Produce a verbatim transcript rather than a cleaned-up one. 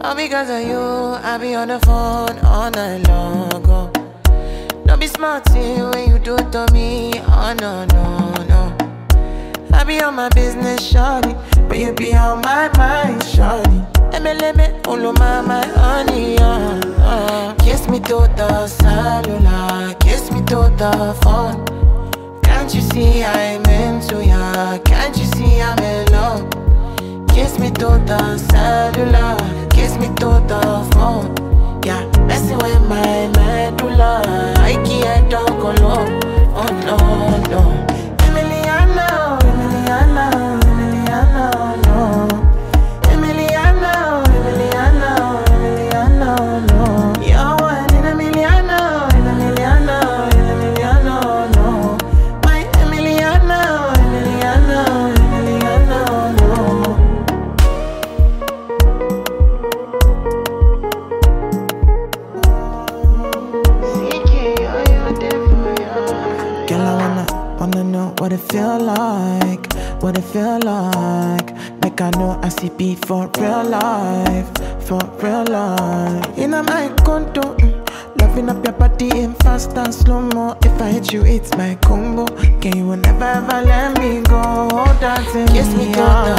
All because of you, I be on the phone all night long. Oh. Don't be smart when you do to me. Oh no, no, no. I be on my business, shawty, but you be on my mind, shawty. M L M, all of my, my honey, uh, uh. Kiss me to the cellular, kiss me to the phone. Can't you see I'm into ya? Can't you see I'm in love? Kiss me to the cellular, kiss me to the phone. Yeah, messing with my medulla, I can't talk alone. Oh no, no. Emiliano, Emiliano, Emiliano, no. Emiliano, Emiliano, Emiliano, no. You're one in a milliano, in a milliano, in a milliano, no. My Emiliano, Emiliano, Emiliano, no. Girl, I wanna, wanna know what it feel like, what it feel like. Make I know I see beat for real life, for real life. In my condo, mm, loving up your body in fast and slow-mo. If I hit you, it's my combo. Can you never ever let me go? Dancing kiss me to the